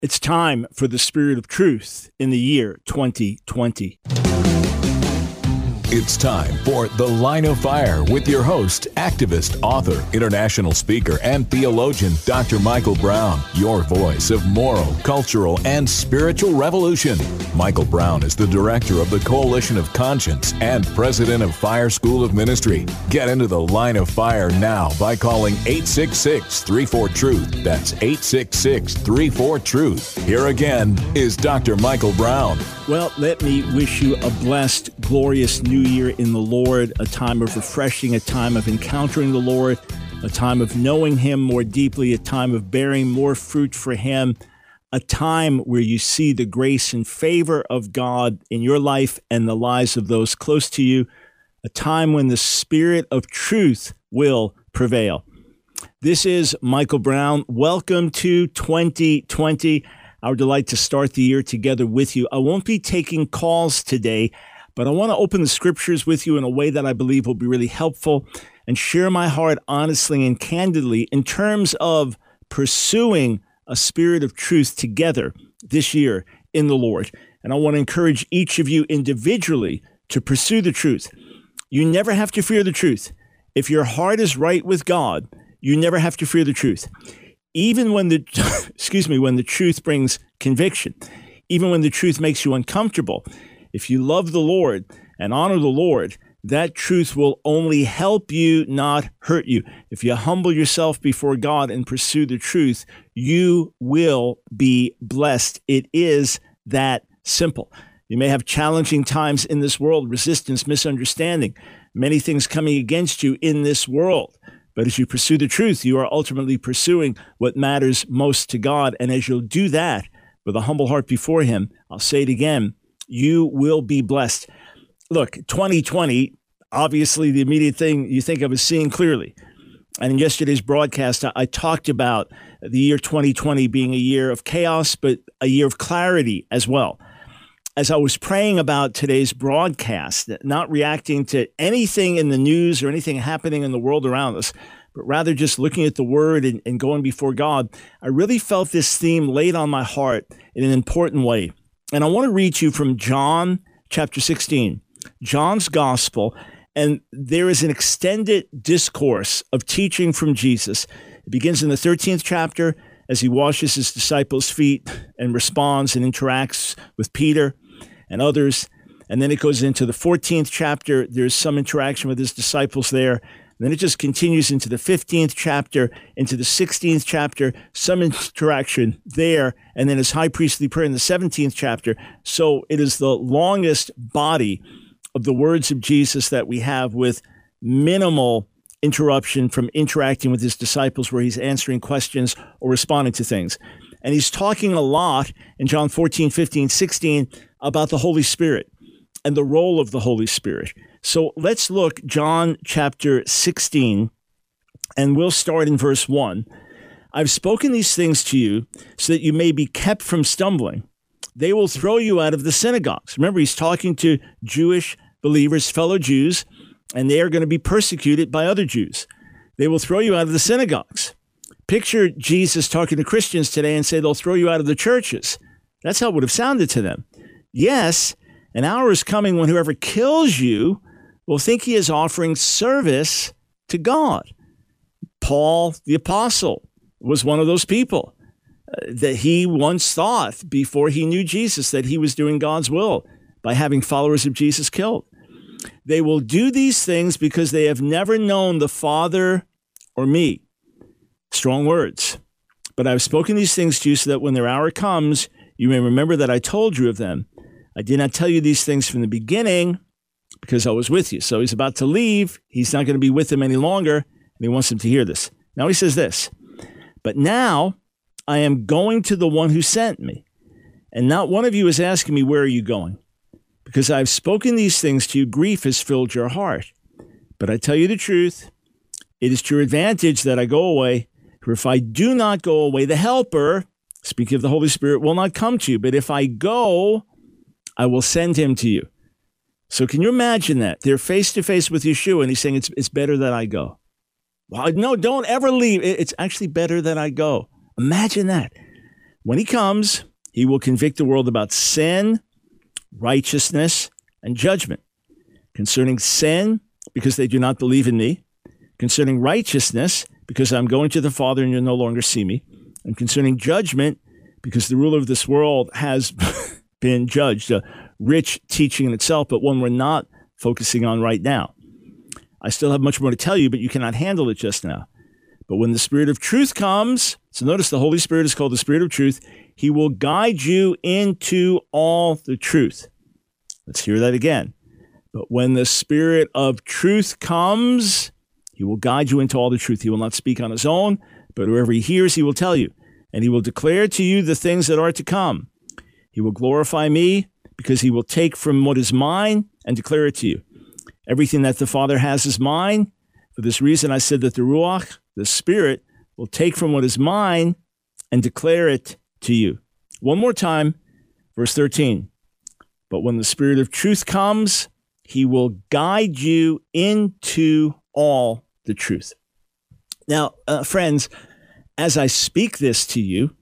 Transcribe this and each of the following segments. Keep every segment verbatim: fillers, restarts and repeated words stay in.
It's time for the Spirit of Truth in the year twenty twenty. It's time for The Line of Fire with your host, activist, author, international speaker, and theologian, Doctor Michael Brown, your voice of moral, cultural, and spiritual revolution. Michael Brown is the director of the Coalition of Conscience and president of Fire School of Ministry. Get into The Line of Fire now by calling eight six six, three four, truth. That's eight six six, three four, truth. Here again is Doctor Michael Brown. Well, let me wish you a blessed, glorious new year in the Lord, a time of refreshing, a time of encountering the Lord, a time of knowing Him more deeply, a time of bearing more fruit for Him, a time where you see the grace and favor of God in your life and the lives of those close to you, a time when the Spirit of truth will prevail. This is Michael Brown. Welcome to twenty twenty. Our delight to start the year together with you. I won't be taking calls today, but I want to open the scriptures with you in a way that I believe will be really helpful and share my heart honestly and candidly in terms of pursuing a spirit of truth together this year in the Lord. And I want to encourage each of you individually to pursue the truth. You never have to fear the truth. If your heart is right with God, you never have to fear the truth. Even when the, excuse me, when the truth brings conviction, even when the truth makes you uncomfortable, if you love the Lord and honor the Lord, that truth will only help you, not hurt you. If you humble yourself before God and pursue the truth, you will be blessed. It is that simple. You may have challenging times in this world, resistance, misunderstanding, many things coming against you in this world. But as you pursue the truth, you are ultimately pursuing what matters most to God. And as you'll do that with a humble heart before Him, I'll say it again, you will be blessed. Look, twenty twenty, obviously the immediate thing you think of is seeing clearly. And in yesterday's broadcast, I, I talked about the year twenty twenty being a year of chaos, but a year of clarity as well. As I was praying about today's broadcast, not reacting to anything in the news or anything happening in the world around us, but rather just looking at the Word and, and going before God, I really felt this theme laid on my heart in an important way. And I want to read to you from John chapter sixteen, John's Gospel, and there is an extended discourse of teaching from Jesus. It begins in the thirteenth chapter as He washes His disciples' feet and responds and interacts with Peter and others. And then it goes into the fourteenth chapter. There's some interaction with His disciples there. And then it just continues into the fifteenth chapter, into the sixteenth chapter, some interaction there. And then His high priestly prayer in the seventeenth chapter. So it is the longest body of the words of Jesus that we have, with minimal interruption from interacting with His disciples, where He's answering questions or responding to things. And He's talking a lot in John fourteen, fifteen, sixteen about the Holy Spirit and the role of the Holy Spirit. So let's look John chapter sixteen, and we'll start in verse one. I've spoken these things to you so that you may be kept from stumbling. They will throw you out of the synagogues. Remember, He's talking to Jewish believers, fellow Jews, and they are going to be persecuted by other Jews. They will throw you out of the synagogues. Picture Jesus talking to Christians today and say they'll throw you out of the churches. That's how it would have sounded to them. Yes, an hour is coming when whoever kills you will think he is offering service to God. Paul, the apostle, was one of those people uh, that he once thought, before he knew Jesus, that he was doing God's will by having followers of Jesus killed. They will do these things because they have never known the Father or me. Strong words. But I've spoken these things to you so that when their hour comes, you may remember that I told you of them. I did not tell you these things from the beginning because I was with you. So He's about to leave. He's not going to be with them any longer, and He wants them to hear this. Now He says this, but now I am going to the one who sent me, and not one of you is asking me, where are you going? Because I've spoken these things to you, grief has filled your heart. But I tell you the truth, it is to your advantage that I go away. For if I do not go away, the Helper, speaking of the Holy Spirit, will not come to you. But if I go, I will send Him to you. So can you imagine that? They're face to face with Yeshua, and He's saying, it's, it's better that I go. Well, no, don't ever leave. It's actually better that I go. Imagine that. When he comes, he will convict the world about sin, righteousness, and judgment. Concerning sin, because they do not believe in me. Concerning righteousness, because I'm going to the Father and you'll no longer see me. And concerning judgment, because the ruler of this world has been judged. A rich teaching in itself, but one we're not focusing on right now. I still have much more to tell you, but you cannot handle it just now. But when the Spirit of truth comes, so notice the Holy Spirit is called the Spirit of truth, he will guide you into all the truth. Let's hear that again. But when the Spirit of truth comes, he will guide you into all the truth. He will not speak on his own, but wherever he hears, he will tell you. And he will declare to you the things that are to come. He will glorify me because he will take from what is mine and declare it to you. Everything that the Father has is mine. For this reason, I said that the Ruach, the Spirit, will take from what is mine and declare it to you. One more time, verse thirteen. But when the Spirit of truth comes, he will guide you into all the truth. Now, uh, friends, as I speak this to you,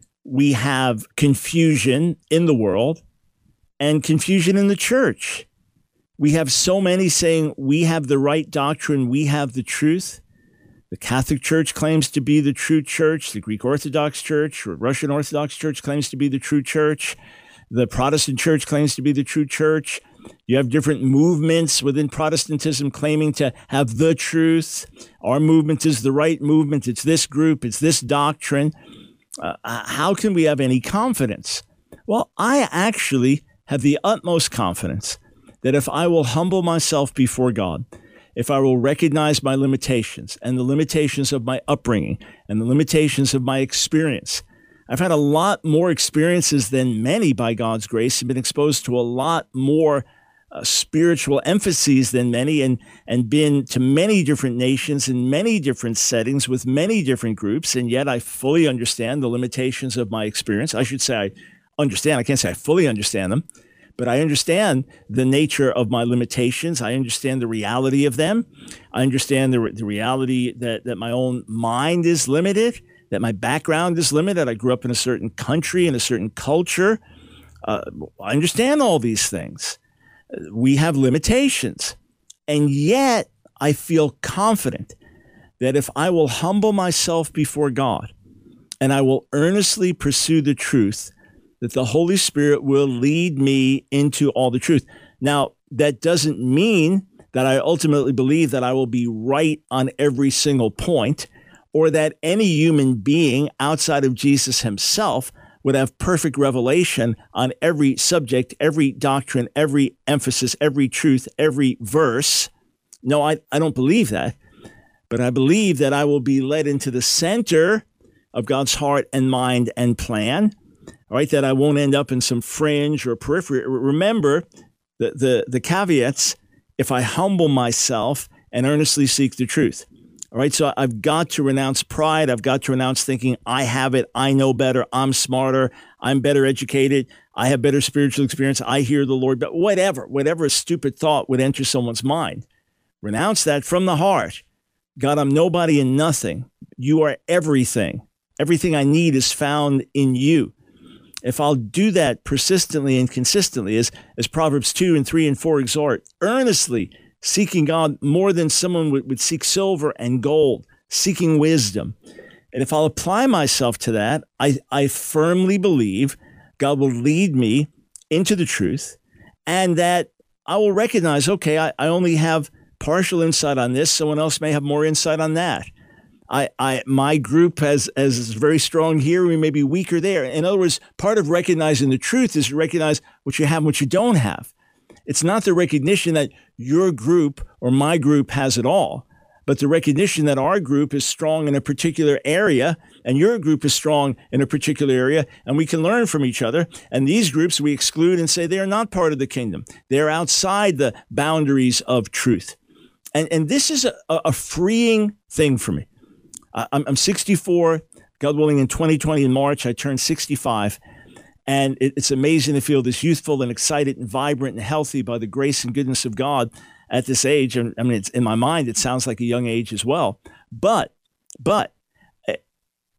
we have confusion in the world and confusion in the church. We have so many saying we have the right doctrine, we have the truth. The Catholic Church claims to be the true church. The Greek Orthodox Church or Russian Orthodox Church claims to be the true church. The Protestant Church claims to be the true church. You have different movements within Protestantism claiming to have the truth. Our movement is the right movement. It's this group. It's this doctrine. Uh, how can we have any confidence? Well, I actually have the utmost confidence that if I will humble myself before God, if I will recognize my limitations and the limitations of my upbringing and the limitations of my experience, I've had a lot more experiences than many by God's grace and been exposed to a lot more uh, spiritual emphases than many and, and been to many different nations in many different settings with many different groups. And yet I fully understand the limitations of my experience. I should say I understand. I can't say I fully understand them, but I understand the nature of my limitations. I understand the reality of them. I understand the, the reality that, that my own mind is limited, that my background is limited. I grew up in a certain country, in a certain culture. Uh, I understand all these things. We have limitations. And yet I feel confident that if I will humble myself before God and I will earnestly pursue the truth, that the Holy Spirit will lead me into all the truth. Now, that doesn't mean that I ultimately believe that I will be right on every single point, or that any human being outside of Jesus himself would have perfect revelation on every subject, every doctrine, every emphasis, every truth, every verse. No, I, I don't believe that. But I believe that I will be led into the center of God's heart and mind and plan. All right, that I won't end up in some fringe or periphery. Remember the, the, the caveats, if I humble myself and earnestly seek the truth. All right, so I've got to renounce pride. I've got to renounce thinking I have it, I know better, I'm smarter, I'm better educated, I have better spiritual experience, I hear the Lord, but whatever, whatever a stupid thought would enter someone's mind. Renounce that from the heart. God, I'm nobody and nothing. You are everything. Everything I need is found in you. If I'll do that persistently and consistently, as, as Proverbs two and three and four exhort, earnestly seeking God more than someone would, would seek silver and gold, seeking wisdom. And if I'll apply myself to that, I, I firmly believe God will lead me into the truth and that I will recognize, okay, I, I only have partial insight on this. Someone else may have more insight on that. I, I, my group has, has is very strong here. We may be weaker there. In other words, part of recognizing the truth is to recognize what you have and what you don't have. It's not the recognition that your group or my group has it all, but the recognition that our group is strong in a particular area and your group is strong in a particular area, and we can learn from each other. And these groups we exclude and say they are not part of the kingdom. They're outside the boundaries of truth. And, and this is a, a freeing thing for me. I'm, I'm sixty-four, God willing, in twenty twenty in March, I turned sixty-five. And it, it's amazing to feel this youthful and excited and vibrant and healthy by the grace and goodness of God at this age. And I mean, it's, in my mind, it sounds like a young age as well. But, but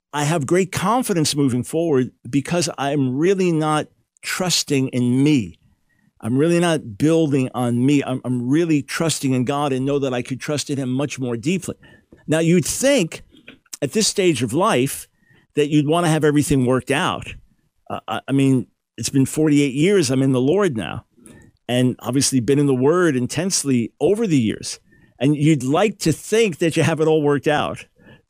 I have great confidence moving forward because I'm really not trusting in me. I'm really not building on me. I'm, I'm really trusting in God and know that I could trust in him much more deeply. Now, you'd think at this stage of life that you'd want to have everything worked out. Uh, I mean, it's been forty-eight years I'm in the Lord now, and obviously been in the Word intensely over the years. And you'd like to think that you have it all worked out.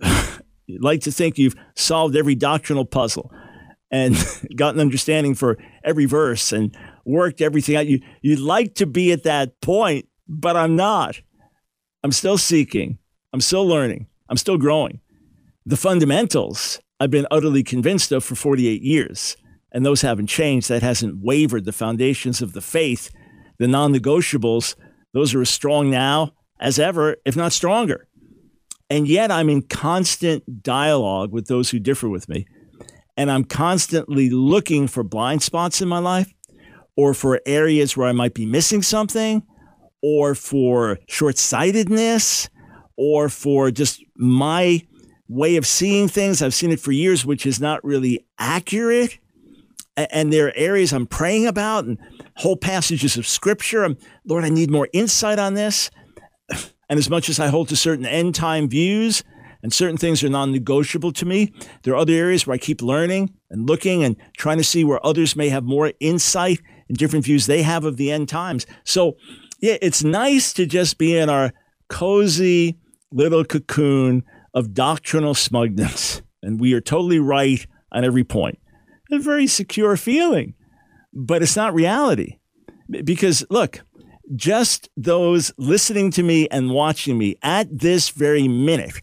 You'd like to think you've solved every doctrinal puzzle and gotten understanding for every verse and worked everything out. You, you'd like to be at that point, but I'm not. I'm still seeking. I'm still learning. I'm still growing. The fundamentals I've been utterly convinced of for forty-eight years, and those haven't changed. That hasn't wavered. The foundations of the faith, the non-negotiables, those are as strong now as ever, if not stronger. And yet I'm in constant dialogue with those who differ with me. And I'm constantly looking for blind spots in my life, or for areas where I might be missing something, or for short-sightedness, or for just my way of seeing things. I've seen it for years, which is not really accurate. And there are areas I'm praying about and whole passages of scripture. I'm, Lord, I need more insight on this. And as much as I hold to certain end time views and certain things are non-negotiable to me, there are other areas where I keep learning and looking and trying to see where others may have more insight and different views they have of the end times. So yeah, it's nice to just be in our cozy little cocoon of doctrinal smugness. And we are totally right on every point. A very secure feeling, but it's not reality. Because look, just those listening to me and watching me at this very minute,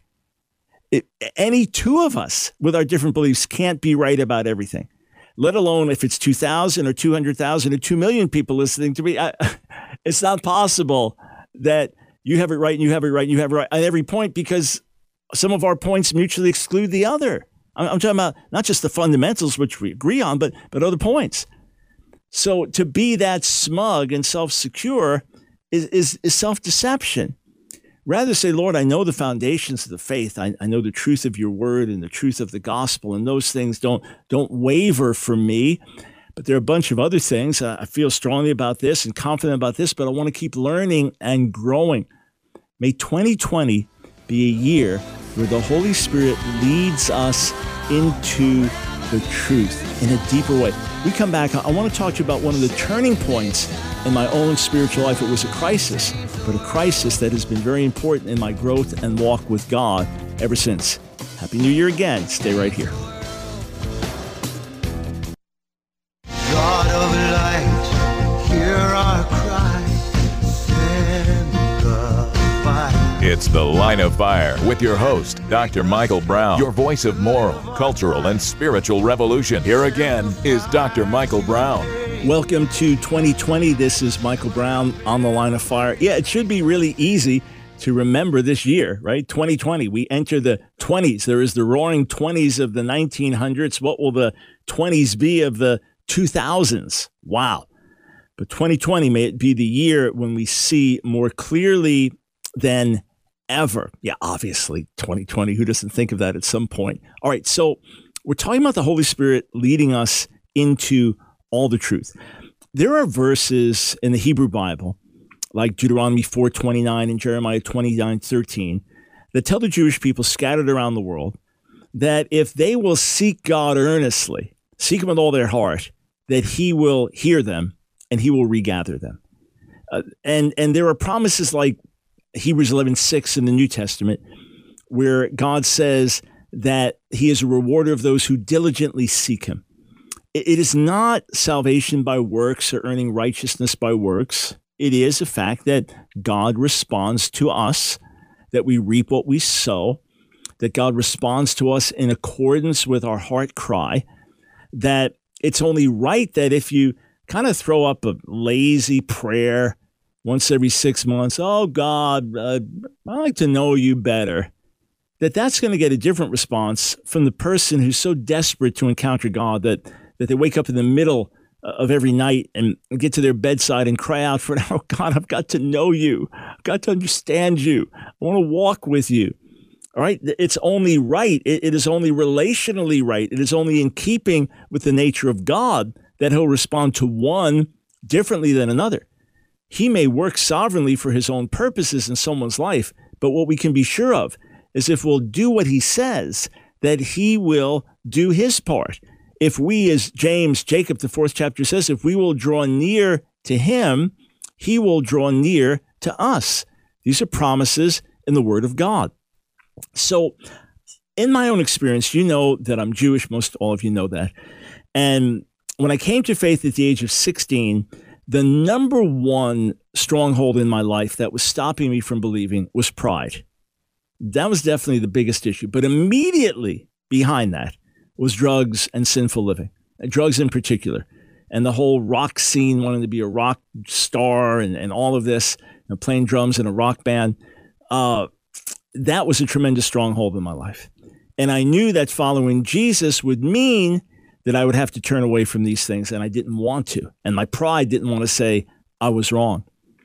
it, any two of us with our different beliefs can't be right about everything, let alone if it's two thousand or two hundred thousand or two million people listening to me. I, it's not possible that you have it right and you have it right and you have it right at every point, because some of our points mutually exclude the other. I'm, I'm talking about not just the fundamentals, which we agree on, but but other points. So to be that smug and self-secure is, is, is self-deception. Rather say, Lord, I know the foundations of the faith. I, I know the truth of your word and the truth of the gospel, and those things don't, don't waver for me. But there are a bunch of other things. Uh, I feel strongly about this and confident about this, but I want to keep learning and growing. May twenty twenty be a year where the Holy Spirit leads us into the truth in a deeper way. We come back, I want to talk to you about one of the turning points in my own spiritual life. It was a crisis, but a crisis that has been very important in my growth and walk with God ever since. Happy New Year again. Stay right here. God of light, hear our cry, send the fire. It's The Line of Fire with your host, Doctor Michael Brown, your voice of moral, cultural, and spiritual revolution. Here again is Doctor Michael Brown. Welcome to twenty twenty. This is Michael Brown on The Line of Fire. Yeah, it should be really easy to remember this year, right? twenty twenty. We enter the twenties. There is the roaring twenties of the nineteen hundreds. What will the twenties be of the two thousands? Wow. But twenty twenty, may it be the year when we see more clearly than ever. Yeah, obviously, twenty twenty. Who doesn't think of that at some point? All right, so we're talking about the Holy Spirit leading us into all the truth. There are verses in the Hebrew Bible, like Deuteronomy four twenty-nine and Jeremiah twenty-nine thirteen, that tell the Jewish people scattered around the world that if they will seek God earnestly, seek him with all their heart, that he will hear them and he will regather them. Uh, and, and there are promises like Hebrews eleven six in the New Testament, where God says that he is a rewarder of those who diligently seek him. It is not salvation by works or earning righteousness by works. It is a fact that God responds to us, that we reap what we sow, that God responds to us in accordance with our heart cry, that it's only right that if you kind of throw up a lazy prayer once every six months, oh, God, uh, I'd like to know you better, that that's going to get a different response from the person who's so desperate to encounter God that, that they wake up in the middle of every night and get to their bedside and cry out for, oh, God, I've got to know you. I've got to understand you. I want to walk with you. All right. It's only right. It, it is only relationally right. It is only in keeping with the nature of God that he'll respond to one differently than another. He may work sovereignly for his own purposes in someone's life, but what we can be sure of is if we'll do what he says, that he will do his part. If we, as James, Jacob, the fourth chapter says, if we will draw near to him, he will draw near to us. These are promises in the Word of God. So in my own experience, you know that I'm Jewish. Most all of you know that. And when I came to faith at the age of sixteen, the number one stronghold in my life that was stopping me from believing was pride. That was definitely the biggest issue. But immediately behind that was drugs and sinful living, and drugs in particular, and the whole rock scene, wanting to be a rock star and, and all of this, you know, playing drums in a rock band. Uh, that was a tremendous stronghold in my life. And I knew that following Jesus would mean that I would have to turn away from these things, and I didn't want to. And my pride didn't want to say I was wrong.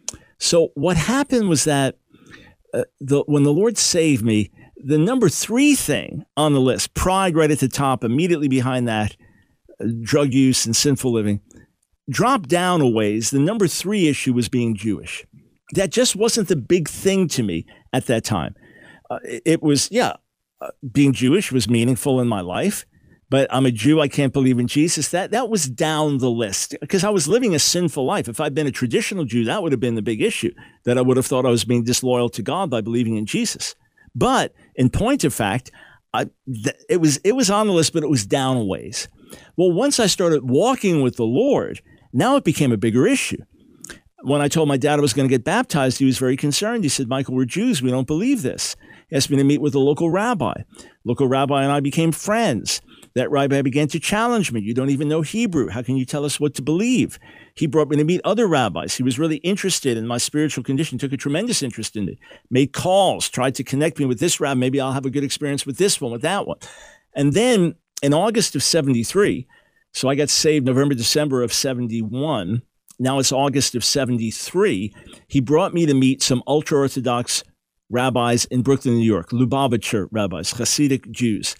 So what happened was that uh, the, when the Lord saved me, the number three thing on the list, pride right at the top, immediately behind that, uh, drug use and sinful living, dropped down a ways. The number three issue was being Jewish. That just wasn't the big thing to me at that time. Uh, it, it was, yeah, uh, being Jewish was meaningful in my life, but I'm a Jew. I can't believe in Jesus. That that was down the list because I was living a sinful life. If I'd been a traditional Jew, that would have been the big issue, that I would have thought I was being disloyal to God by believing in Jesus. But in point of fact, I, th- it was it was on the list, but it was down a ways. Well, once I started walking with the Lord, now it became a bigger issue. When I told my dad I was going to get baptized, he was very concerned. He said, Michael, we're Jews. We don't believe this. He asked me to meet with a local rabbi. Local rabbi and I became friends. That rabbi began to challenge me. You don't even know Hebrew. How can you tell us what to believe? He brought me to meet other rabbis. He was really interested in my spiritual condition, took a tremendous interest in it, made calls, tried to connect me with this rabbi. Maybe I'll have a good experience with this one, with that one. And then in August of seventy-three, so I got saved November, December of seventy-one. Now it's August of seventy-three. He brought me to meet some ultra-Orthodox rabbis in Brooklyn, New York, Lubavitcher rabbis, Hasidic Jews.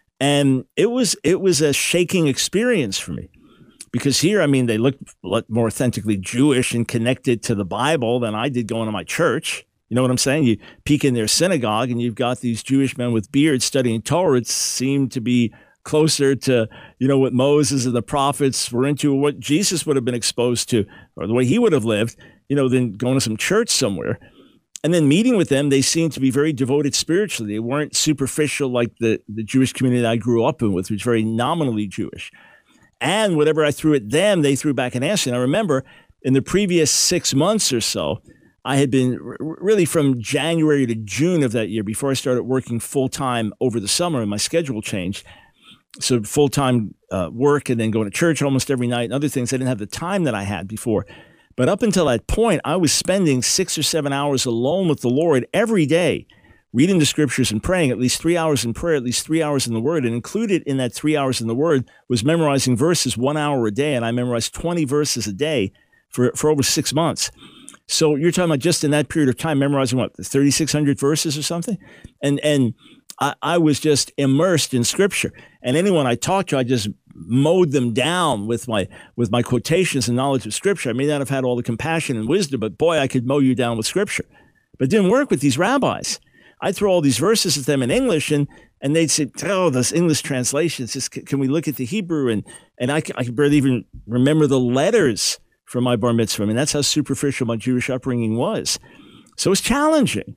And it was it was a shaking experience for me because here, I mean, they looked more authentically Jewish and connected to the Bible than I did going to my church. You know what I'm saying? You peek in their synagogue and you've got these Jewish men with beards studying Torah. It seemed to be closer to, you know, what Moses and the prophets were into, what Jesus would have been exposed to, or the way he would have lived, you know, than going to some church somewhere. And then meeting with them, they seemed to be very devoted spiritually. They weren't superficial like the, the Jewish community I grew up in with, which was very nominally Jewish. And whatever I threw at them, they threw back an answer. And I remember in the previous six months or so, I had been r- really from January to June of that year, before I started working full-time over the summer and my schedule changed. So full-time uh, work and then going to church almost every night and other things. I didn't have the time that I had before. But up until that point, I was spending six or seven hours alone with the Lord every day, reading the scriptures and praying, at least three hours in prayer, at least three hours in the Word. And included in that three hours in the Word was memorizing verses one hour a day. And I memorized twenty verses a day for, for over six months. So you're talking about just in that period of time, memorizing what, thirty-six hundred verses or something? And, and I, I was just immersed in Scripture. And anyone I talked to, I just mowed them down with my with my quotations and knowledge of Scripture. I may not have had all the compassion and wisdom, but boy, I could mow you down with Scripture. But it didn't work with these rabbis. I'd throw all these verses at them in English, and and they'd say, oh, those English translations, just, can we look at the Hebrew? And and I, I could barely even remember the letters from my bar mitzvah. I mean, that's how superficial my Jewish upbringing was. So it was challenging.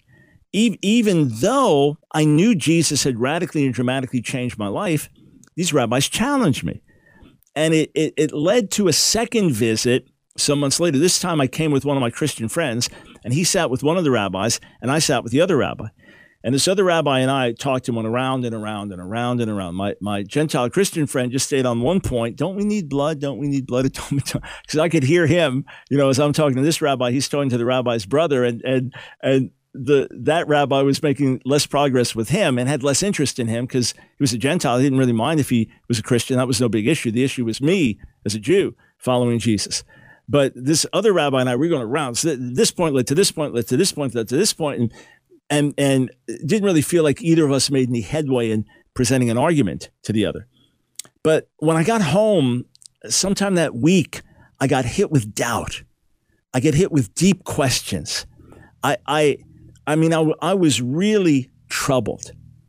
Even though I knew Jesus had radically and dramatically changed my life, these rabbis challenged me. And it, it, it led to a second visit some months later. This time I came with one of my Christian friends, and he sat with one of the rabbis, and I sat with the other rabbi. And this other rabbi and I talked him on around and around and around and around. My my Gentile Christian friend just stayed on one point. Don't we need blood? Don't we need blood? Because I could hear him, you know, as I'm talking to this rabbi, he's talking to the rabbi's brother, and and and the that rabbi was making less progress with him and had less interest in him because he was a Gentile. He didn't really mind if he was a Christian. That was no big issue. The issue was me as a Jew following Jesus. But this other rabbi and I, we were going around. So this point led to this point, led to this point, led to this point, and and and it didn't really feel like either of us made any headway in presenting an argument to the other. But when I got home, sometime that week, I got hit with doubt. I get hit with deep questions. I, I, I mean, I, I was really troubled,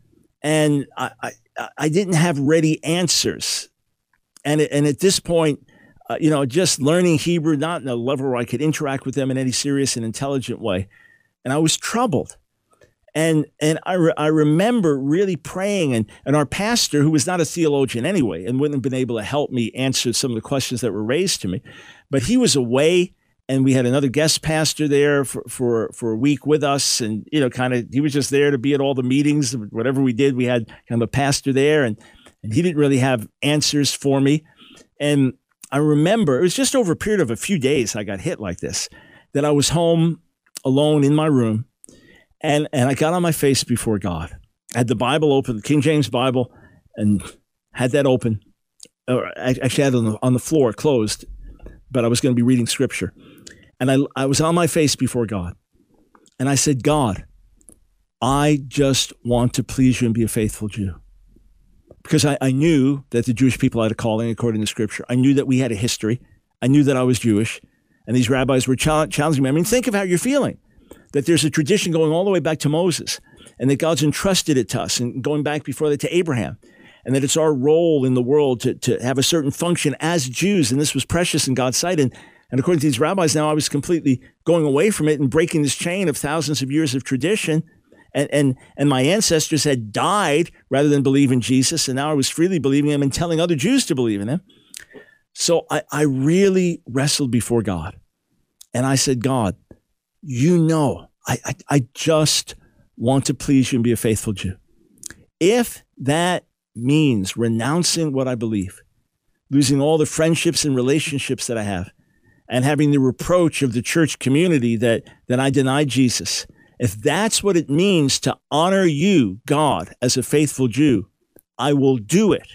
and I, I, I didn't have ready answers. And and at this point, uh, you know, just learning Hebrew, not in a level where I could interact with them in any serious and intelligent way, and I was troubled. And and I, re- I remember really praying, and, and our pastor, who was not a theologian anyway, and wouldn't have been able to help me answer some of the questions that were raised to me, but he was away, and we had another guest pastor there for, for, for a week with us, and, you know, kind of, he was just there to be at all the meetings, whatever we did, we had kind of a pastor there, and, and he didn't really have answers for me. And I remember, it was just over a period of a few days I got hit like this, that I was home alone in my room, And and I got on my face before God. I had the Bible open, the King James Bible, and had that open. Or I actually had it on the, on the floor, closed, but I was going to be reading scripture. And I, I was on my face before God. And I said, God, I just want to please you and be a faithful Jew. Because I, I knew that the Jewish people had a calling according to scripture. I knew that we had a history. I knew that I was Jewish. And these rabbis were challenging me. I mean, think of how you're feeling. That there's a tradition going all the way back to Moses, and that God's entrusted it to us, and going back before that to Abraham, and that it's our role in the world to, to have a certain function as Jews, and this was precious in God's sight. And, and according to these rabbis, now I was completely going away from it and breaking this chain of thousands of years of tradition, and, and, and my ancestors had died rather than believe in Jesus, and now I was freely believing him and telling other Jews to believe in him. So I, I really wrestled before God, and I said, God, you know, I, I I just want to please you and be a faithful Jew. If that means renouncing what I believe, losing all the friendships and relationships that I have, and having the reproach of the church community that, that I denied Jesus, if that's what it means to honor you, God, as a faithful Jew, I will do it.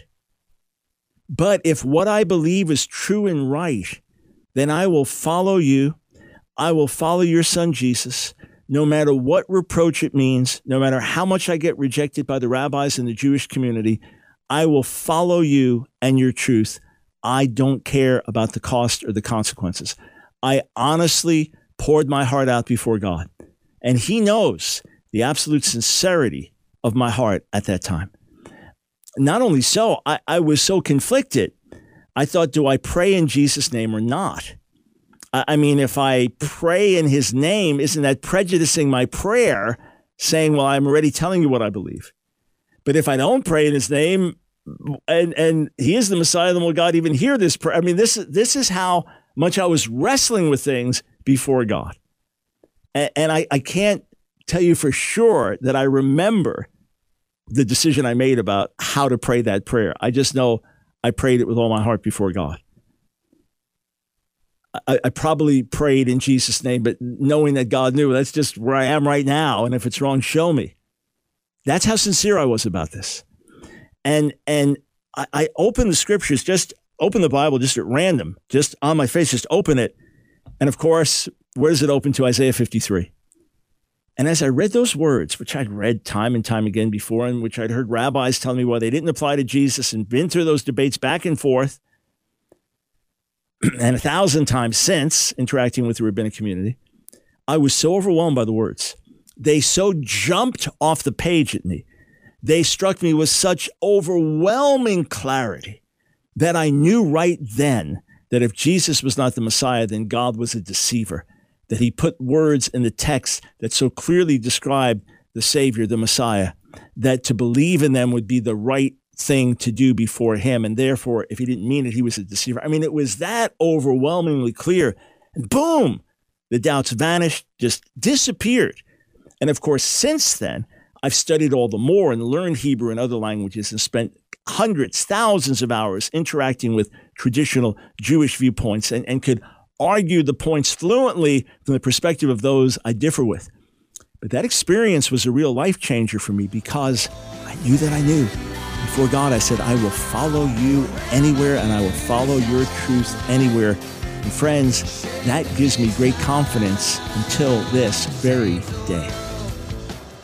But if what I believe is true and right, then I will follow you. I will follow your son, Jesus, no matter what reproach it means, no matter how much I get rejected by the rabbis and the Jewish community. I will follow you and your truth. I don't care about the cost or the consequences. I honestly poured my heart out before God, and he knows the absolute sincerity of my heart at that time. Not only so, I, I was so conflicted. I thought, do I pray in Jesus' name or not? I mean, if I pray in his name, isn't that prejudicing my prayer, saying, well, I'm already telling you what I believe? But if I don't pray in his name, and and he is the Messiah, then will God even hear this prayer? I mean, this, this is how much I was wrestling with things before God. And, and I, I can't tell you for sure that I remember the decision I made about how to pray that prayer. I just know I prayed it with all my heart before God. I, I probably prayed in Jesus' name, but knowing that God knew, that's just where I am right now. And if it's wrong, show me. That's how sincere I was about this. And and I, I opened the scriptures, just open the Bible just at random, just on my face, just open it. And of course, where does it open to? Isaiah fifty-three. And as I read those words, which I'd read time and time again before, and which I'd heard rabbis tell me why they didn't apply to Jesus, and been through those debates back and forth, and a thousand times since interacting with the rabbinic community, I was so overwhelmed by the words. They so jumped off the page at me. They struck me with such overwhelming clarity that I knew right then that if Jesus was not the Messiah, then God was a deceiver, that he put words in the text that so clearly described the Savior, the Messiah, that to believe in them would be the right thing to do before him. And therefore, if he didn't mean it, he was a deceiver. I mean, it was that overwhelmingly clear. And boom, the doubts vanished, just disappeared. And of course, since then, I've studied all the more and learned Hebrew and other languages and spent hundreds, thousands of hours interacting with traditional Jewish viewpoints, and, and could argue the points fluently from the perspective of those I differ with. But that experience was a real life changer for me, because I knew that I knew. Before God, I said, I will follow you anywhere, and I will follow your truth anywhere. And friends, that gives me great confidence until this very day.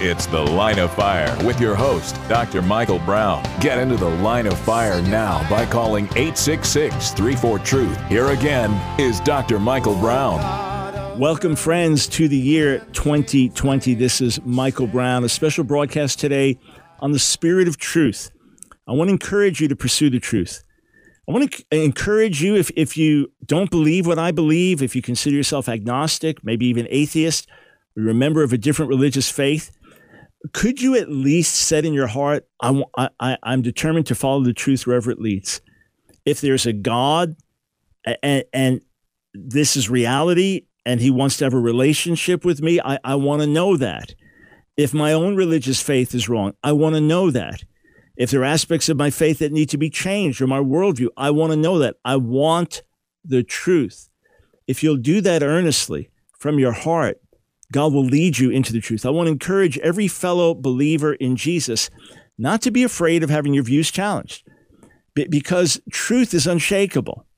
It's The Line of Fire with your host, Doctor Michael Brown. Get into the Line of Fire now by calling eight six six, three four, truth. Here again is Doctor Michael Brown. Welcome, friends, to the year twenty twenty. This is Michael Brown, a special broadcast today on the spirit of truth. I want to encourage you to pursue the truth. I want to encourage you, if, if you don't believe what I believe, if you consider yourself agnostic, maybe even atheist, or a member of a different religious faith, could you at least set in your heart, I, I, I'm determined to follow the truth wherever it leads. If there's a God and, and this is reality and he wants to have a relationship with me, I, I want to know that. If my own religious faith is wrong, I want to know that. If there are aspects of my faith that need to be changed or my worldview, I want to know that. I want the truth. If you'll do that earnestly from your heart, God will lead you into the truth. I want to encourage every fellow believer in Jesus not to be afraid of having your views challenged, because truth is unshakable.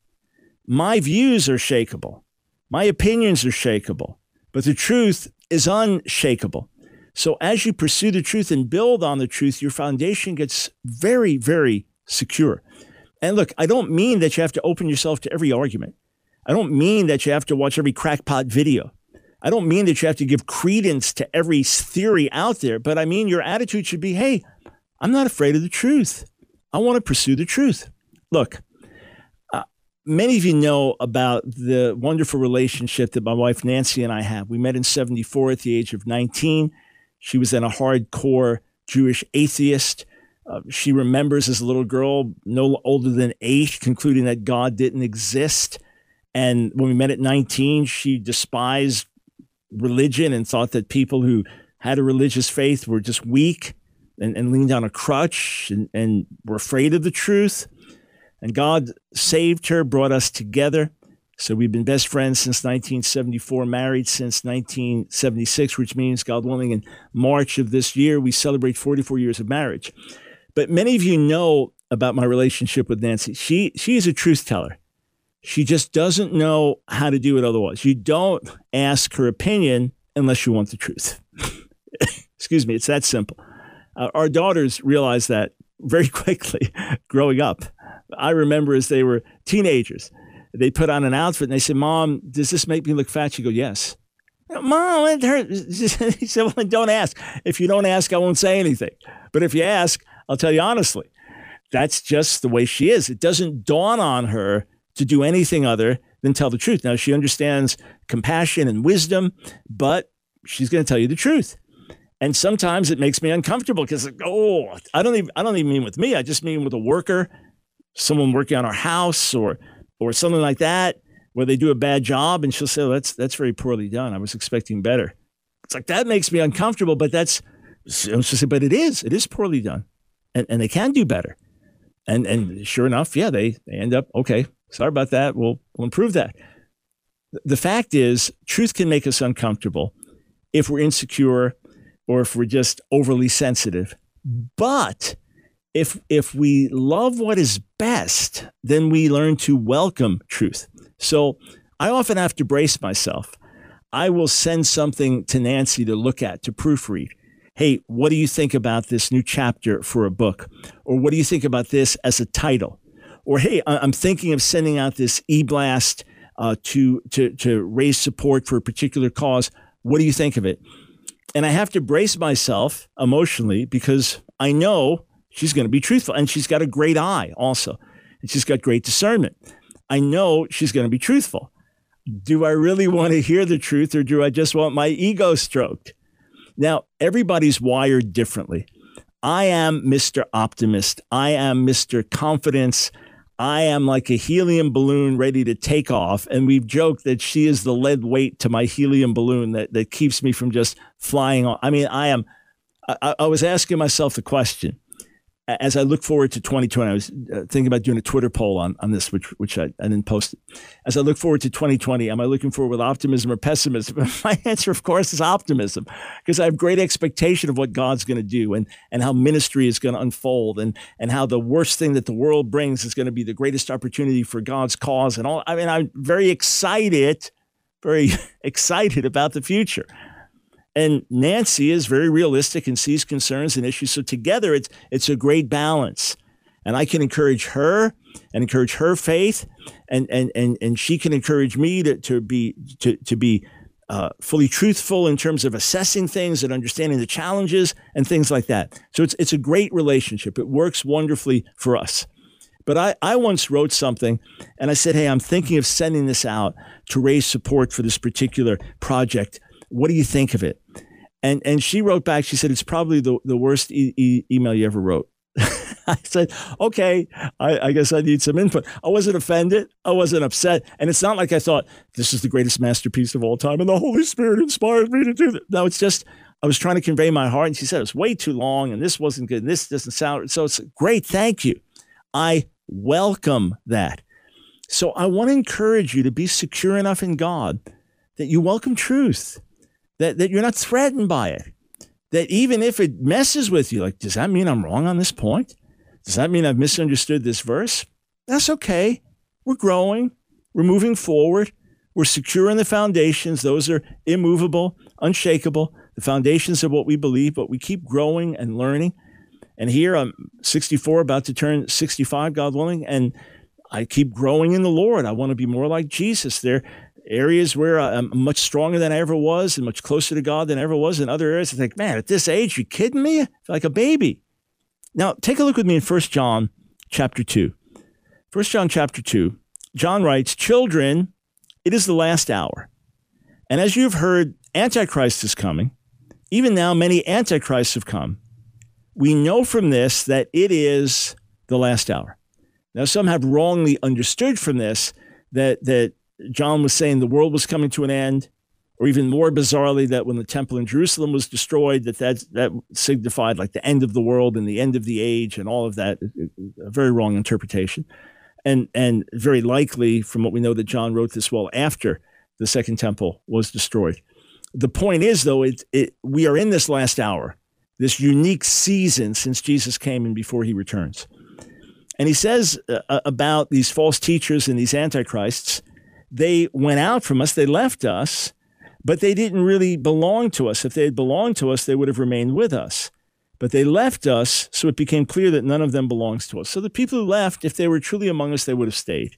My views are shakeable. My opinions are shakeable, but the truth is unshakable. So as you pursue the truth and build on the truth, your foundation gets very, very secure. And look, I don't mean that you have to open yourself to every argument. I don't mean that you have to watch every crackpot video. I don't mean that you have to give credence to every theory out there, but I mean your attitude should be, hey, I'm not afraid of the truth. I want to pursue the truth. Look, uh, many of you know about the wonderful relationship that my wife Nancy and I have. We met in seventy-four at the age of nineteen. She was then a hardcore Jewish atheist. Uh, she remembers as a little girl, no older than eight, concluding that God didn't exist. And when we met at nineteen, she despised religion and thought that people who had a religious faith were just weak and, and leaned on a crutch and, and were afraid of the truth. And God saved her, brought us together. So we've been best friends since nineteen seventy-four, married since nineteen seventy-six, which means, God willing, in March of this year, we celebrate forty-four years of marriage. But many of you know about my relationship with Nancy. She, she is a truth teller. She just doesn't know how to do it otherwise. You don't ask her opinion unless you want the truth. Excuse me, it's that simple. Uh, our daughters realized that very quickly growing up. I remember as they were teenagers, they put on an outfit and they said, Mom, does this make me look fat? She go, yes. Mom, it hurts. He said, well, don't ask. If you don't ask, I won't say anything. But if you ask, I'll tell you honestly. That's just the way she is. It doesn't dawn on her to do anything other than tell the truth. Now, she understands compassion and wisdom, but she's going to tell you the truth. And sometimes it makes me uncomfortable because, like, oh, I don't even, I don't even mean with me. I just mean with a worker, someone working on our house or or something like that, where they do a bad job and she'll say, oh, that's that's very poorly done. I was expecting better. It's like, that makes me uncomfortable, but that's, she'll say, but it is, it is poorly done. And and they can do better. And and sure enough, yeah, they, they end up, okay, sorry about that. We'll, we'll improve that. The fact is, truth can make us uncomfortable if we're insecure or if we're just overly sensitive. But If if we love what is best, then we learn to welcome truth. So I often have to brace myself. I will send something to Nancy to look at, to proofread. Hey, what do you think about this new chapter for a book? Or what do you think about this as a title? Or, hey, I'm thinking of sending out this e-blast uh, to, to, to raise support for a particular cause. What do you think of it? And I have to brace myself emotionally because I know she's going to be truthful. And she's got a great eye also. And she's got great discernment. I know she's going to be truthful. Do I really want to hear the truth, or do I just want my ego stroked? Now, everybody's wired differently. I am Mister Optimist. I am Mister Confidence. I am like a helium balloon ready to take off. And we've joked that she is the lead weight to my helium balloon that, that keeps me from just flying off. I mean, I am, I, I was asking myself the question, as I look forward to twenty twenty, I was uh, thinking about doing a Twitter poll on, on this, which which I, I didn't post it. As I look forward to twenty twenty, am I looking forward with optimism or pessimism? My answer, of course, is optimism, because I have great expectation of what God's going to do and, and how ministry is going to unfold and, and how the worst thing that the world brings is going to be the greatest opportunity for God's cause and all. I mean, I'm very excited, very excited about the future. And Nancy is very realistic and sees concerns and issues. So together, it's it's a great balance. And I can encourage her and encourage her faith, and and and and she can encourage me to to be to to be uh, fully truthful in terms of assessing things and understanding the challenges and things like that. So it's it's a great relationship. It works wonderfully for us. But I, I once wrote something, and I said, hey, I'm thinking of sending this out to raise support for this particular project. What do you think of it? And and she wrote back, she said, it's probably the, the worst e- e- email you ever wrote. I said, okay, I, I guess I need some input. I wasn't offended. I wasn't upset. And it's not like I thought, this is the greatest masterpiece of all time, and the Holy Spirit inspired me to do that. No, it's just, I was trying to convey my heart. And she said, it was way too long, and this wasn't good, and this doesn't sound, so it's great, thank you. I welcome that. So I want to encourage you to be secure enough in God that you welcome truth, that, that you're not threatened by it, that even if it messes with you, like, does that mean I'm wrong on this point? Does that mean I've misunderstood this verse? That's okay. We're growing. We're moving forward. We're secure in the foundations. Those are immovable, unshakable, the foundations of what we believe, but we keep growing and learning. And here I'm sixty-four, about to turn sixty-five, God willing, and I keep growing in the Lord. I want to be more like Jesus. There are areas where I'm much stronger than I ever was and much closer to God than I ever was. In other areas, I think, man, at this age, you kidding me? I feel like a baby. Now, take a look with me in First John chapter two. First John chapter two, John writes, children, it is the last hour. And as you've heard, Antichrist is coming. Even now, many Antichrists have come. We know from this that it is the last hour. Now, some have wrongly understood from this that, that John was saying the world was coming to an end, or even more bizarrely, that when the temple in Jerusalem was destroyed, that that, that signified like the end of the world and the end of the age and all of that. A very wrong interpretation. And, and very likely, from what we know, that John wrote this well after the second temple was destroyed. The point is, though, it, it, we are in this last hour, this unique season since Jesus came and before he returns. And he says uh, about these false teachers and these antichrists, they went out from us, they left us, but they didn't really belong to us. If they had belonged to us, they would have remained with us. But they left us, so it became clear that none of them belongs to us. So the people who left, if they were truly among us, they would have stayed.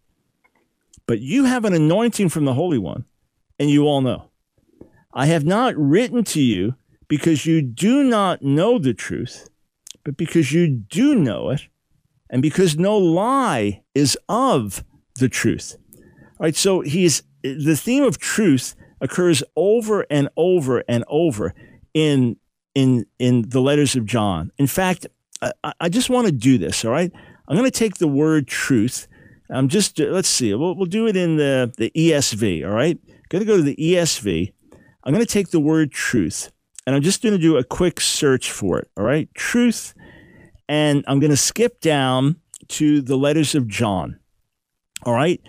But you have an anointing from the Holy One, and you all know. I have not written to you because you do not know the truth, but because you do know it, and because no lie is of the truth. All right, so he's the theme of truth occurs over and over and over in in in the letters of John. In fact, I, I just want to do this. All right, I'm going to take the word truth. I'm just let's see. We'll we'll do it in the the E S V. All right, going to go to the E S V. I'm going to take the word truth, and I'm just going to do a quick search for it. All right, truth, and I'm going to skip down to the letters of John. All right,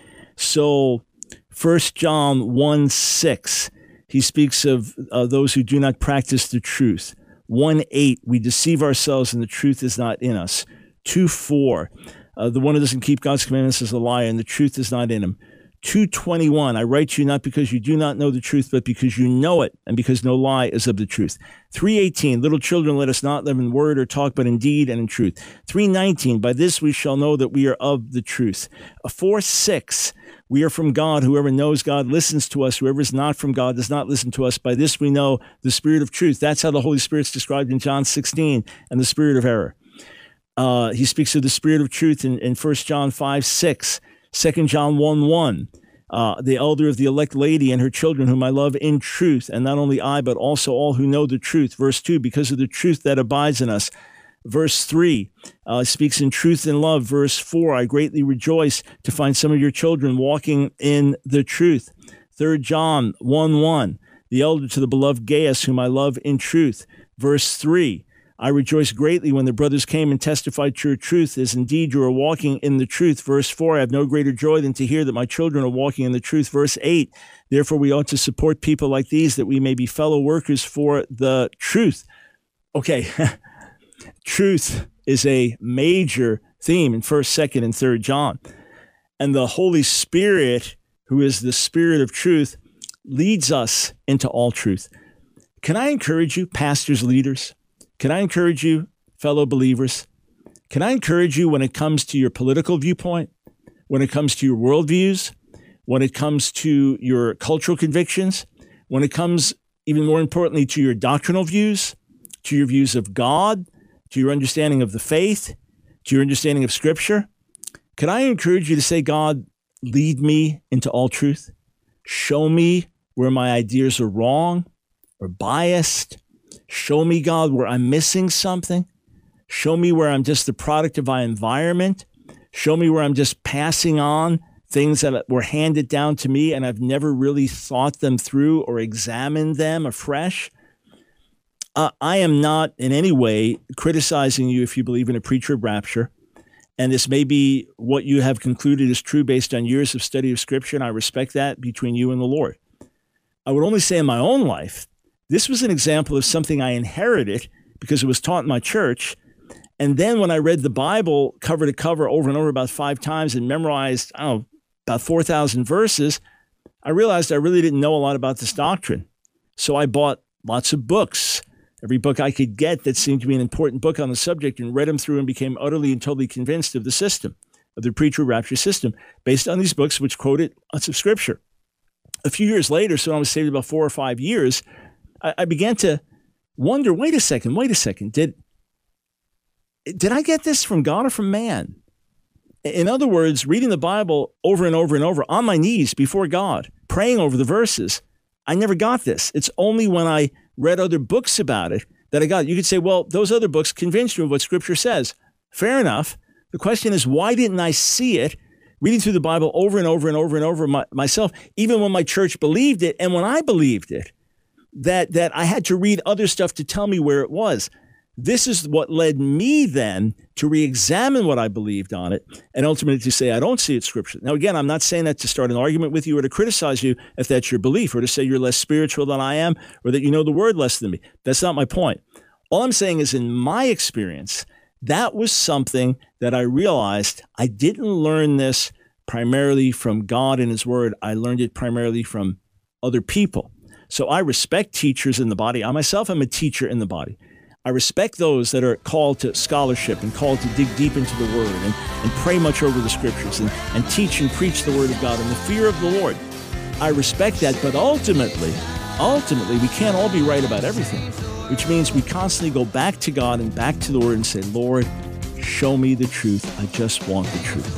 so First John one six, he speaks of uh, those who do not practice the truth. one eight, we deceive ourselves and the truth is not in us. two four, uh, the one who doesn't keep God's commandments is a liar and the truth is not in him. two twenty-one, I write to you not because you do not know the truth, but because you know it, and because no lie is of the truth. three eighteen, little children, let us not live in word or talk, but in deed and in truth. three nineteen, by this we shall know that we are of the truth. four six, we are from God. Whoever knows God listens to us. Whoever is not from God does not listen to us. By this we know the spirit of truth. That's how the Holy Spirit's described in John sixteen, and the spirit of error. Uh, he speaks of the spirit of truth in, in First John five six. Second John one one, uh, the elder of the elect lady and her children whom I love in truth, and not only I, but also all who know the truth. Verse two, because of the truth that abides in us. Verse three, uh, speaks in truth and love. Verse four, I greatly rejoice to find some of your children walking in the truth. Third John one one, the elder to the beloved Gaius whom I love in truth. Verse three, I rejoice greatly when the brothers came and testified to your truth, as indeed you are walking in the truth. Verse four, I have no greater joy than to hear that my children are walking in the truth. Verse eight, therefore we ought to support people like these, that we may be fellow workers for the truth. Okay, truth is a major theme in First, Second, and Third John. And the Holy Spirit, who is the Spirit of truth, leads us into all truth. Can I encourage you, pastors, leaders? Can I encourage you, fellow believers? Can I encourage you when it comes to your political viewpoint, when it comes to your worldviews, when it comes to your cultural convictions, when it comes, even more importantly, to your doctrinal views, to your views of God, to your understanding of the faith, to your understanding of Scripture? Can I encourage you to say, God, lead me into all truth? Show me where my ideas are wrong or biased. Show me, God, where I'm missing something. Show me where I'm just the product of my environment. Show me where I'm just passing on things that were handed down to me and I've never really thought them through or examined them afresh. Uh, I am not in any way criticizing you if you believe in a preacher of rapture. And this may be what you have concluded is true based on years of study of Scripture, and I respect that between you and the Lord. I would only say in my own life, this was an example of something I inherited because it was taught in my church. And then when I read the Bible cover to cover over and over about five times and memorized, I don't know, about four thousand verses, I realized I really didn't know a lot about this doctrine. So I bought lots of books, every book I could get that seemed to be an important book on the subject, and read them through and became utterly and totally convinced of the system, of the preacher rapture system, based on these books which quoted lots of Scripture. A few years later, so I was saved about four or five years, I, I began to wonder, wait a second, wait a second, did, did I get this from God or from man? In other words, reading the Bible over and over and over on my knees before God, praying over the verses, I never got this. It's only when I read other books about it that I got it. You could say, well, those other books convinced you of what Scripture says. Fair enough. The question is, why didn't I see it reading through the Bible over and over and over and over my, myself, even when my church believed it and when I believed it, that, that I had to read other stuff to tell me where it was. This is what led me then to re-examine what I believed on it and ultimately to say, I don't see it Scripture. Now, again, I'm not saying that to start an argument with you or to criticize you if that's your belief, or to say you're less spiritual than I am or that you know the Word less than me. That's not my point. All I'm saying is, in my experience, that was something that I realized I didn't learn this primarily from God and His Word. I learned it primarily from other people. So I respect teachers in the body. I myself am a teacher in the body. I respect those that are called to scholarship and called to dig deep into the Word and, and pray much over the Scriptures and, and teach and preach the Word of God in the fear of the Lord. I respect that, but ultimately, ultimately, we can't all be right about everything, which means we constantly go back to God and back to the Word and say, Lord, show me the truth. I just want the truth.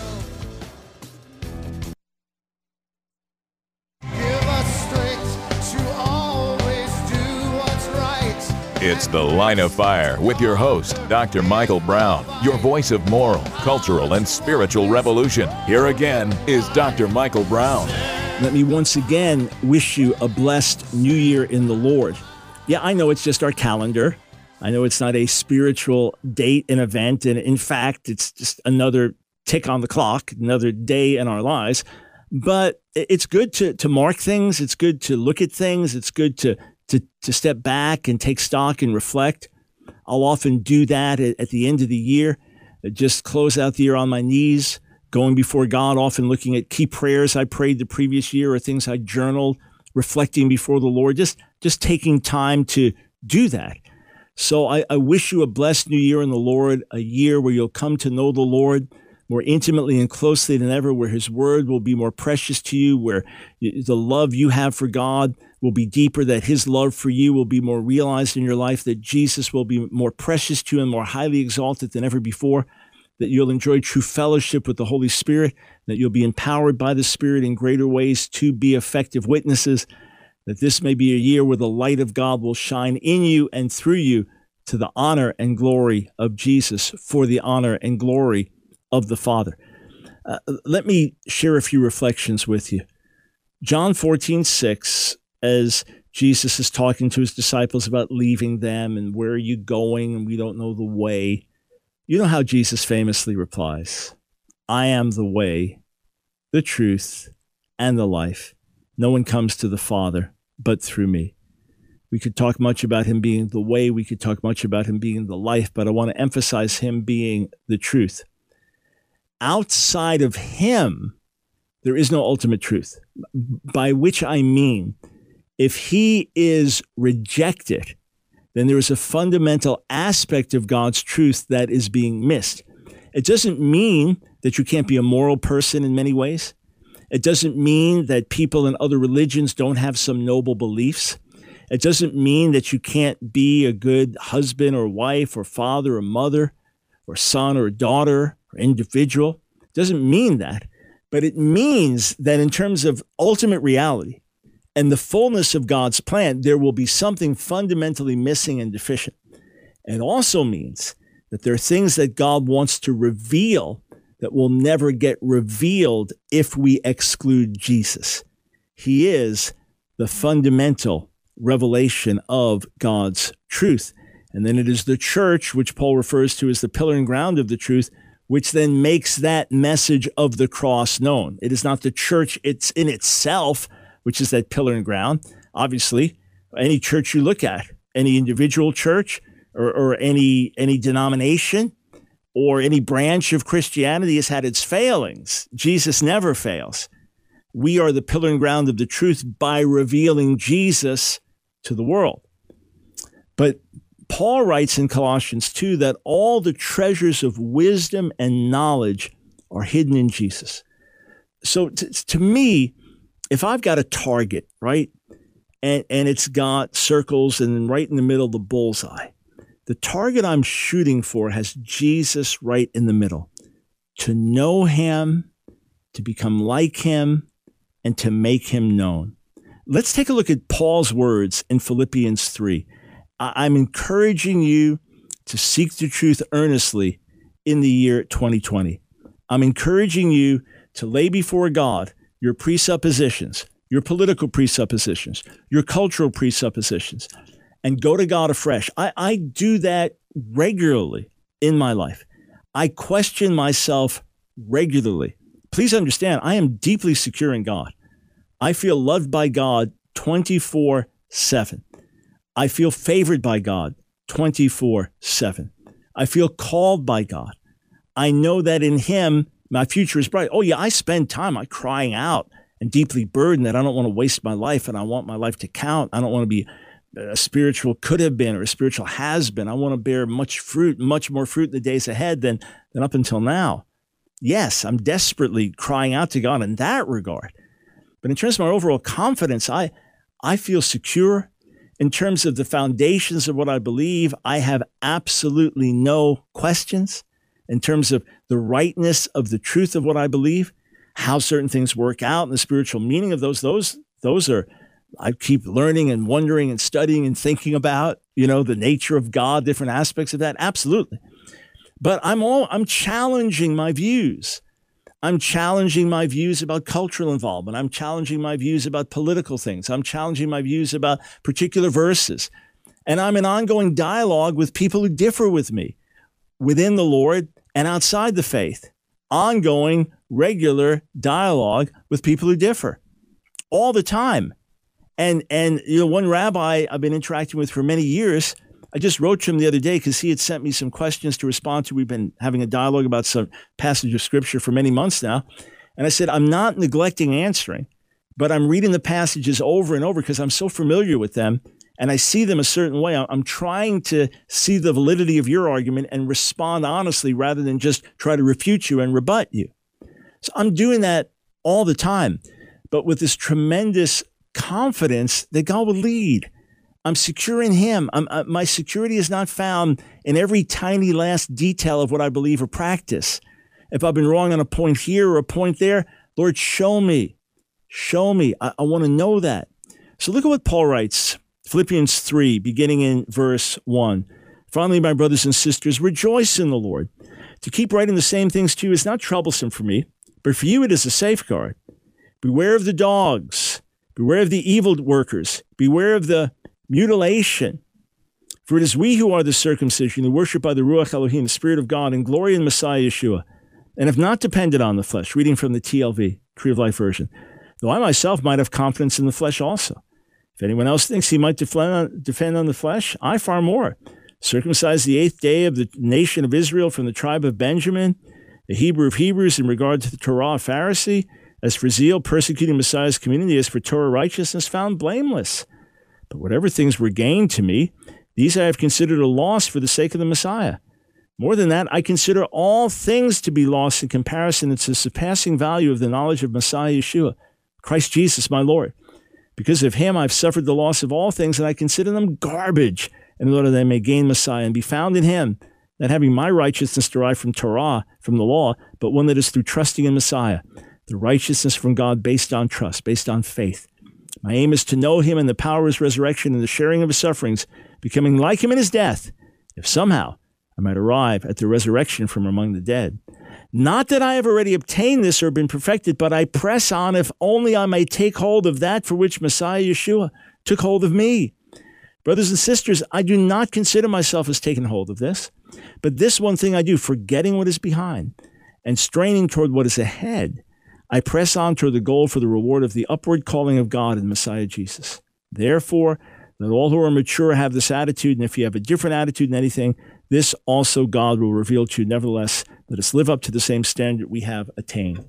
It's The Line of Fire with your host, Doctor Michael Brown, your voice of moral, cultural, and spiritual revolution. Here again is Doctor Michael Brown. Let me once again wish you a blessed new year in the Lord. Yeah, I know it's just our calendar. I know it's not a spiritual date and event. And in fact, it's just another tick on the clock, another day in our lives. But it's good to, to mark things. It's good to look at things. It's good to To, to step back and take stock and reflect. I'll often do that at, at the end of the year, just close out the year on my knees, going before God, often looking at key prayers I prayed the previous year or things I journaled, reflecting before the Lord, just, just taking time to do that. So I, I wish you a blessed new year in the Lord, a year where you'll come to know the Lord more intimately and closely than ever, where His Word will be more precious to you, where the love you have for God will be deeper, that His love for you will be more realized in your life, that Jesus will be more precious to you and more highly exalted than ever before, that you'll enjoy true fellowship with the Holy Spirit, that you'll be empowered by the Spirit in greater ways to be effective witnesses, that this may be a year where the light of God will shine in you and through you to the honor and glory of Jesus, for the honor and glory of the Father. Uh, let me share a few reflections with you. John fourteen six, as Jesus is talking to His disciples about leaving them and where are you going and we don't know the way. You know how Jesus famously replies, I am the way, the truth, and the life. No one comes to the Father but through me. We could talk much about Him being the way. We could talk much about Him being the life, but I want to emphasize Him being the truth. Outside of Him, there is no ultimate truth, by which I mean If he is rejected, then there is a fundamental aspect of God's truth that is being missed. It doesn't mean that you can't be a moral person in many ways. It doesn't mean that people in other religions don't have some noble beliefs. It doesn't mean that you can't be a good husband or wife or father or mother or son or daughter or individual. It doesn't mean that. But it means that in terms of ultimate reality and the fullness of God's plan, there will be something fundamentally missing and deficient. It also means that there are things that God wants to reveal that will never get revealed if we exclude Jesus. He is the fundamental revelation of God's truth. And then it is the church, which Paul refers to as the pillar and ground of the truth, which then makes that message of the cross known. It is not the church it's in itself, which is that pillar and ground. Obviously, any church you look at, any individual church or, or any, any denomination or any branch of Christianity has had its failings. Jesus never fails. We are the pillar and ground of the truth by revealing Jesus to the world. But Paul writes in Colossians two that all the treasures of wisdom and knowledge are hidden in Jesus. So to, to me, if I've got a target, right, and, and it's got circles and then right in the middle, the bullseye, the target I'm shooting for has Jesus right in the middle. To know him, to become like him, and to make him known. Let's take a look at Paul's words in Philippians three. I'm encouraging you to seek the truth earnestly in the year twenty twenty. I'm encouraging you to lay before God your presuppositions, your political presuppositions, your cultural presuppositions, and go to God afresh. I, I do that regularly in my life. I question myself regularly. Please understand, I am deeply secure in God. I feel loved by God twenty-four seven. I feel favored by God twenty-four seven. I feel called by God. I know that in him, my future is bright. Oh yeah, I spend time I crying out and deeply burdened that I don't want to waste my life and I want my life to count. I don't want to be a spiritual could have been or a spiritual has been. I want to bear much fruit, much more fruit in the days ahead than, than up until now. Yes, I'm desperately crying out to God in that regard. But in terms of my overall confidence, I, I feel secure. In terms of the foundations of what I believe, I have absolutely no questions. In terms of the rightness of the truth of what I believe, how certain things work out and the spiritual meaning of those, those, those are, I keep learning and wondering and studying and thinking about, you know, the nature of God, different aspects of that. Absolutely. But I'm all, I'm challenging my views. I'm challenging my views about cultural involvement. I'm challenging my views about political things. I'm challenging my views about particular verses. And I'm in ongoing dialogue with people who differ with me within the Lord and outside the faith. Ongoing, regular dialogue with people who differ all the time. And, and you know, one rabbi I've been interacting with for many years, I just wrote to him the other day because he had sent me some questions to respond to. We've been having a dialogue about some passage of scripture for many months now. And I said, I'm not neglecting answering, but I'm reading the passages over and over because I'm so familiar with them and I see them a certain way. I'm trying to see the validity of your argument and respond honestly rather than just try to refute you and rebut you. So I'm doing that all the time, but with this tremendous confidence that God will lead. I'm secure in him. I'm, uh, my security is not found in every tiny last detail of what I believe or practice. If I've been wrong on a point here or a point there, Lord, show me. Show me. I, I want to know that. So look at what Paul writes, Philippians three, beginning in verse one. Finally, my brothers and sisters, rejoice in the Lord. To keep writing the same things to you is not troublesome for me, but for you it is a safeguard. Beware of the dogs. Beware of the evil workers. Beware of the mutilation. For it is we who are the circumcision, who worship by the Ruach Elohim, the Spirit of God, and glory in Messiah Yeshua, and have not depended on the flesh. Reading from the T L V, Tree of Life version. Though I myself might have confidence in the flesh also. If anyone else thinks he might defend on, defend on the flesh, I far more. Circumcised the eighth day of the nation of Israel from the tribe of Benjamin, the Hebrew of Hebrews in regard to the Torah, a Pharisee, As for zeal, persecuting Messiah's community, as for Torah righteousness, found blameless. But whatever things were gained to me, these I have considered a loss for the sake of the Messiah. More than that, I consider all things to be lost in comparison to the surpassing value of the knowledge of Messiah Yeshua, Christ Jesus, my Lord. Because of him, I've suffered the loss of all things, and I consider them garbage, in order that I may gain Messiah and be found in him, not having my righteousness derived from Torah, from the law, but one that is through trusting in Messiah, the righteousness from God based on trust, based on faith. My aim is to know him and the power of his resurrection and the sharing of his sufferings, becoming like him in his death, if somehow I might arrive at the resurrection from among the dead. Not that I have already obtained this or been perfected, but I press on if only I may take hold of that for which Messiah Yeshua took hold of me. Brothers and sisters, I do not consider myself as taking hold of this, but this one thing I do, forgetting what is behind and straining toward what is ahead, I press on toward the goal for the reward of the upward calling of God in Messiah Jesus. Therefore, let all who are mature have this attitude, and if you have a different attitude in anything, this also God will reveal to you. Nevertheless, let us live up to the same standard we have attained.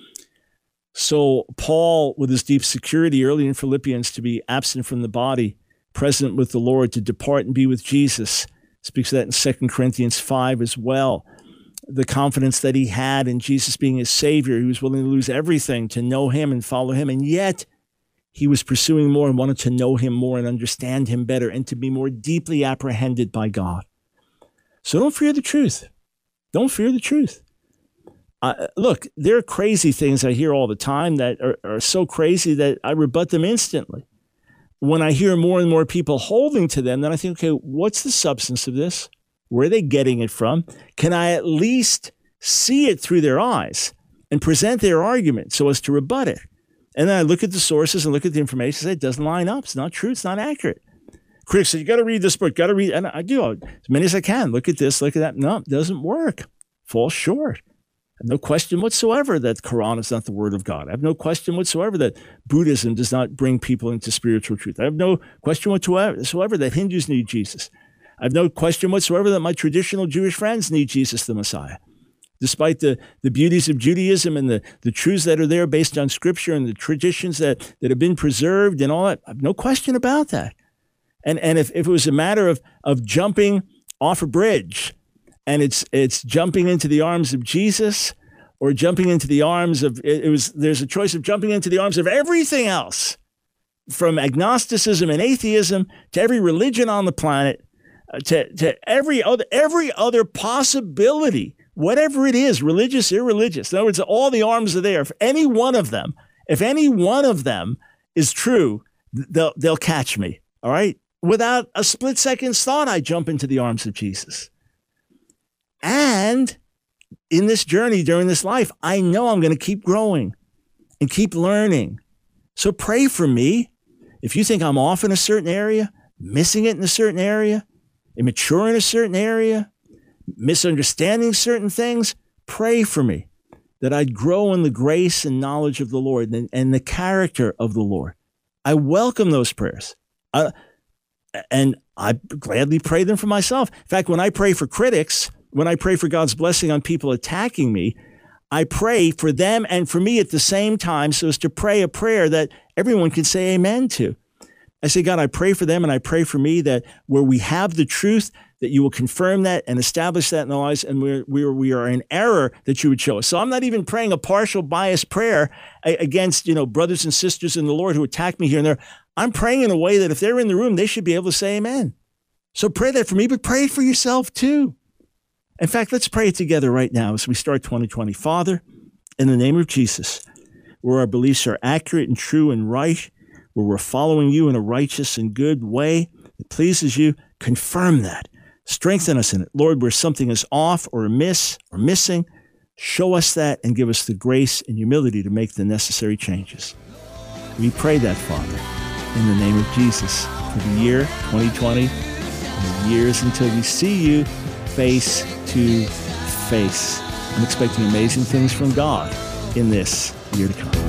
So Paul, with his deep security early in Philippians to be absent from the body, present with the Lord, to depart and be with Jesus, speaks of that in Second Corinthians five as well. The confidence that he had in Jesus being his Savior. He was willing to lose everything to know him and follow him, and yet he was pursuing more and wanted to know him more and understand him better and to be more deeply apprehended by God. So don't fear the truth. Don't fear the truth. Uh, look, there are crazy things I hear all the time that are, are so crazy that I rebut them instantly. When I hear more and more people holding to them, then I think, okay, what's the substance of this? Where are they getting it from? Can I at least see it through their eyes and present their argument so as to rebut it? And then I look at the sources and look at the information and say, it doesn't line up. It's not true. It's not accurate. Critics say, you got to read this book, got to read. And I do as many as I can. Look at this, look at that. No, it doesn't work. Falls short. I have no question whatsoever that the Quran is not the word of God. I have no question whatsoever that Buddhism does not bring people into spiritual truth. I have no question whatsoever that Hindus need Jesus. I have no question whatsoever that my traditional Jewish friends need Jesus the Messiah. Despite the, the beauties of Judaism and the, the truths that are there based on Scripture and the traditions that, that have been preserved and all that, I have no question about that. And and if, if it was a matter of, of jumping off a bridge and it's it's jumping into the arms of Jesus or jumping into the arms of, it, it was there's a choice of jumping into the arms of everything else, from agnosticism and atheism to every religion on the planet, to, to every other every other possibility. Whatever it is, religious, irreligious. In other words, all the arms are there. If any one of them, if any one of them is true, they'll, they'll catch me, all right? Without a split second's thought, I jump into the arms of Jesus. And in this journey, during this life, I know I'm going to keep growing and keep learning. So pray for me. If you think I'm off in a certain area, missing it in a certain area, immature in a certain area, misunderstanding certain things, pray for me that I'd grow in the grace and knowledge of the Lord and, and the character of the Lord. I welcome those prayers. I, and I gladly pray them for myself. In fact, when I pray for critics, when I pray for God's blessing on people attacking me, I pray for them and for me at the same time so as to pray a prayer that everyone can say amen to. I say, God, I pray for them and I pray for me that where we have the truth, that you will confirm that and establish that in our lives, and we're, we're, we are in error, that you would show us. So I'm not even praying a partial biased prayer against, you know, brothers and sisters in the Lord who attack me here and there. I'm praying in a way that if they're in the room, they should be able to say amen. So pray that for me, but pray for yourself too. In fact, let's pray it together right now as we start twenty twenty. Father, in the name of Jesus, where our beliefs are accurate and true and right, where we're following you in a righteous and good way that pleases you, confirm that. Strengthen us in it. Lord, where something is off or amiss or missing, show us that and give us the grace and humility to make the necessary changes. We pray that, Father, in the name of Jesus, for the year twenty twenty and the years until we see you face to face. I'm expecting amazing things from God in this year to come.